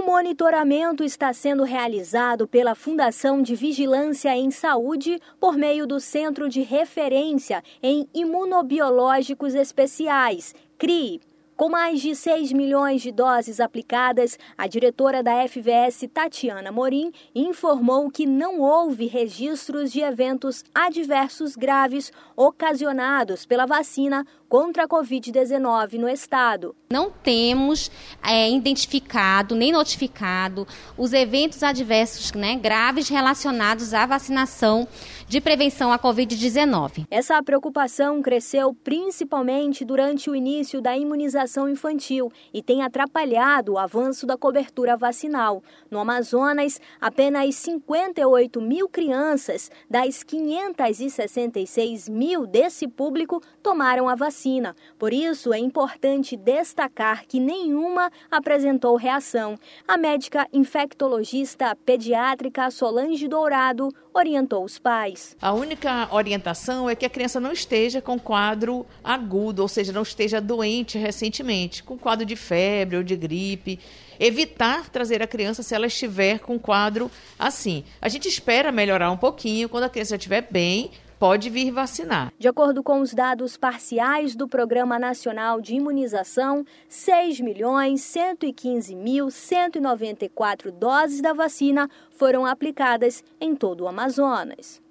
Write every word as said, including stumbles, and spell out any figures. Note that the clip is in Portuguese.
monitoramento está sendo realizado pela Fundação de Vigilância em Saúde por meio do Centro de Referência em Imunobiológicos Especiais, C R I. Com mais de seis milhões de doses aplicadas, a diretora da F V S, Tatiana Morim, informou que não houve registros de eventos adversos graves ocasionados pela vacina contra a covid dezenove no estado. Não temos é, identificado nem notificado os eventos adversos, né, graves relacionados à vacinação de prevenção à covid dezenove. Essa preocupação cresceu principalmente durante o início da imunização infantil e tem atrapalhado o avanço da cobertura vacinal. No Amazonas, apenas cinquenta e oito mil crianças das quinhentas e sessenta e seis mil desse público tomaram a vacina. Por isso, é importante destacar que nenhuma apresentou reação. A médica infectologista pediátrica Solange Dourado orientou os pais. A única orientação é que a criança não esteja com quadro agudo, ou seja, não esteja doente recentemente, com quadro de febre ou de gripe. Evitar trazer a criança se ela estiver com quadro assim. A gente espera melhorar um pouquinho, quando a criança estiver bem, pode vir vacinar. De acordo com os dados parciais do Programa Nacional de Imunização, seis milhões cento e quinze mil cento e noventa e quatro doses da vacina foram aplicadas em todo o Amazonas.